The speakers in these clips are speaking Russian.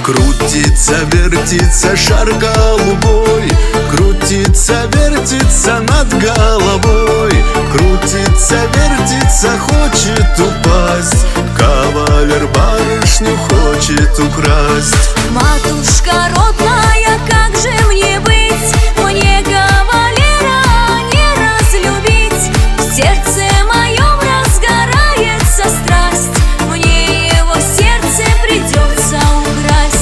Крутится, вертится шар голубой, крутится, вертится над головой. Крутится, вертится, хочет упасть. Кавалер барышню хочет украсть. Матушка родная, как же мне быть? Мне кавалера не разлюбить. В сердце моем разгорается страсть. Мне его сердце придется украсть.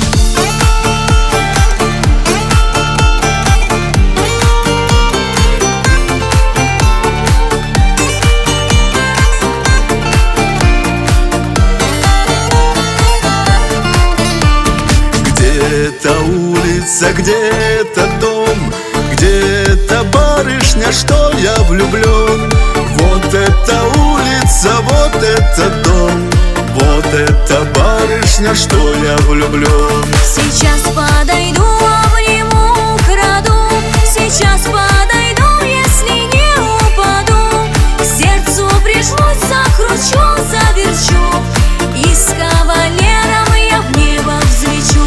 Где-то улица, где-то дом, где-то барышня, что я влюблен. Вот эта улица, вот этот дом, вот эта барышня, что я влюблен. Сейчас подойду, обниму, краду. Сейчас подойду, если не упаду. К сердцу прижмусь, закручу, заверчу. И с кавалером я в небо взлечу.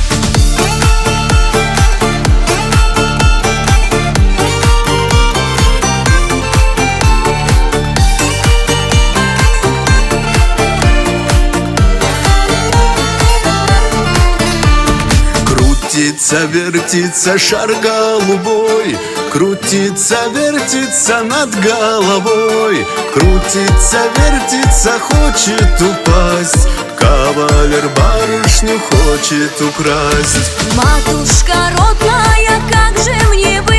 Крутится, вертится шар голубой, крутится, вертится над головой. Крутится, вертится, хочет упасть. Кавалер барышню хочет украсть. Матушка родная, как же мне быть?